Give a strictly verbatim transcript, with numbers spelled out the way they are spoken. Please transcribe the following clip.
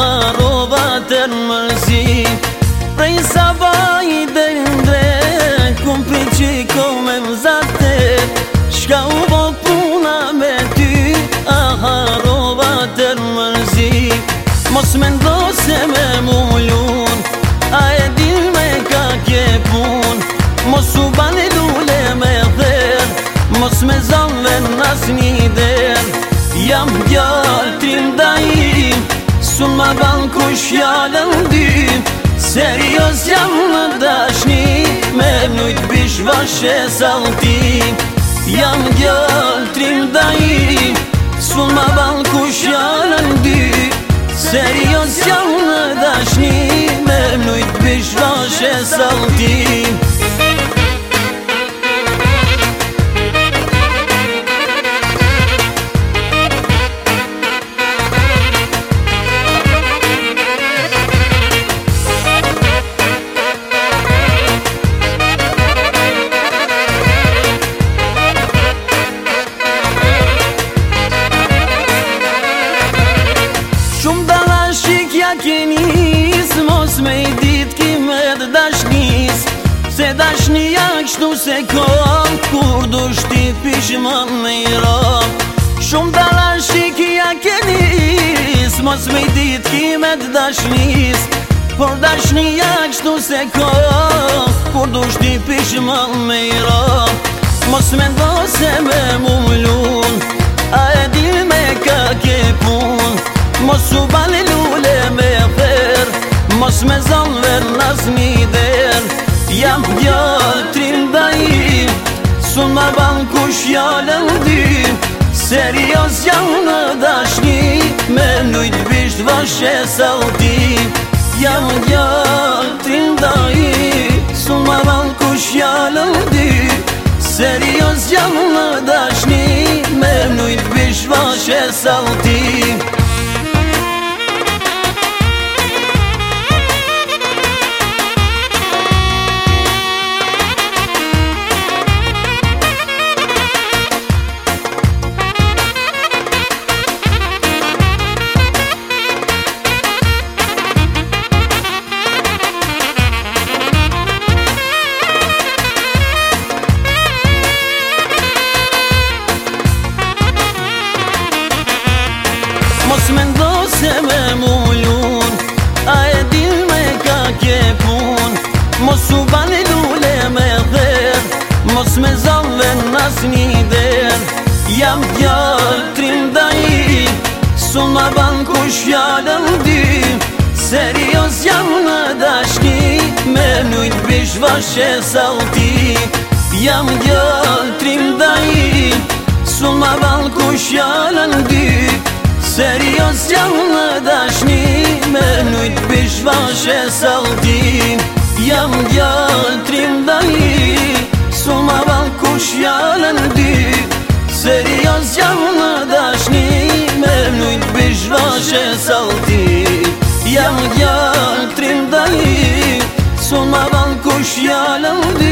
harovat në mërzi prej sa vaj dhe ndre kum për qiko me mzate shka u bo puna me ty a harovat në mërzi mos me ndo se me mullun a e din me ka kje pun mos u bani dule me dher mos me zanve nas një der jam gjall trim da im sun ma ban kush jallën dy serios jam në dashni me mnujt bish vashe saltim jam gjall trim da im sun ma ban kush jallën dy serios jam në dashni me mnujt bish vashe saltim Kenis, mos me i dit kime dhe dashnis se dashnia kështu se kom kur du shti pishman me i rom shumë dalashik ja kenis mos me i dit kime dhe dashnis por dashnia kështu se kom kur du shti pishman me i rom mos me ndo se me mullun a e dil me ka ke pun mos u bali lule me ther mos me zanver nas një der jam gjall trim da im sun ma ban kush jallën dy serios jam në dashni me mnujt bisht vashe saltim jam gjall trim da im sun ma ban kush jallën dy serios jam në dashni me mnujt bisht vashe saltim mos me ndo se me mullun a e din me ka kje pun mos u bani lule me dher mos me zanve nas një der jam gjall trim da im sun ma ban kush jallën dy serios jam në dashni me mnujt bish vashe saltim jam gjall trim da im sun ma ban kush jallën dy serios jam në dashni me mnujt bish vashe saltim jam gjall trim da im sun ma ban kush jallën dy serios jam në dashni me mnujt bish vashe saltim jam gjall trim da im sun ma ban kush jallën dy